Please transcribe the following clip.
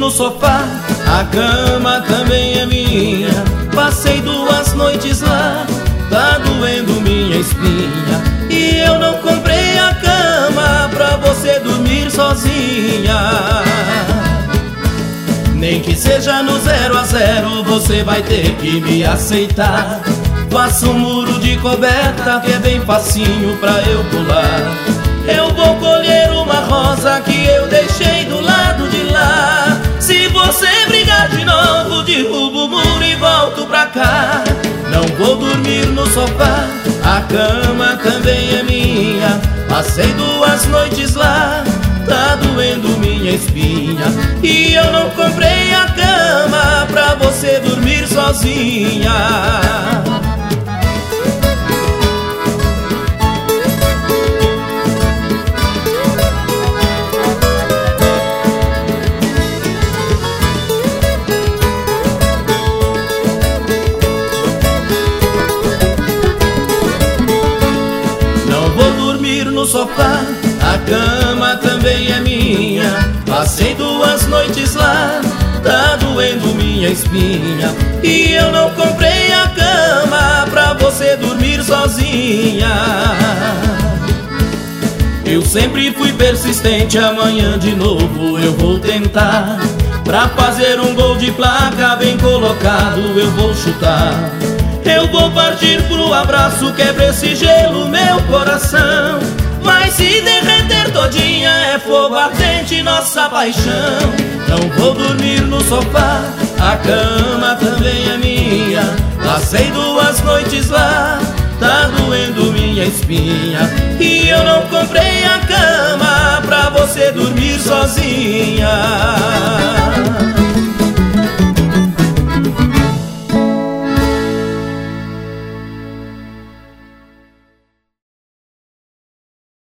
no sofá, a cama também é minha. Passei 2 noites lá, tá doendo minha espinha. E eu não comprei a cama pra você dormir sozinha. Nem que seja no 0 a 0, você vai ter que me aceitar. Faça um muro de coberta que é bem facinho pra eu pular. Eu vou colher uma rosa que eu deixei do lado de lá. Se você brigar de novo, derrubo o muro e volto pra cá. Não vou dormir no sofá, a cama também é minha. Passei 2 noites lá, tá doendo minha espinha. E eu não comprei a cama pra você dormir sozinha. No sofá, a cama também é minha. Passei 2 noites lá, tá doendo minha espinha. E eu não comprei a cama pra você dormir sozinha. Eu sempre fui persistente, amanhã de novo eu vou tentar. Pra fazer um gol de placa bem colocado eu vou chutar. Eu vou partir pro abraço, quebra esse gelo, meu coração. Vai se derreter todinha, é fogo ardente nossa paixão. Não vou dormir no sofá, a cama também é minha. Passei 2 noites lá, tá doendo minha espinha. E eu não comprei a cama pra você dormir sozinha.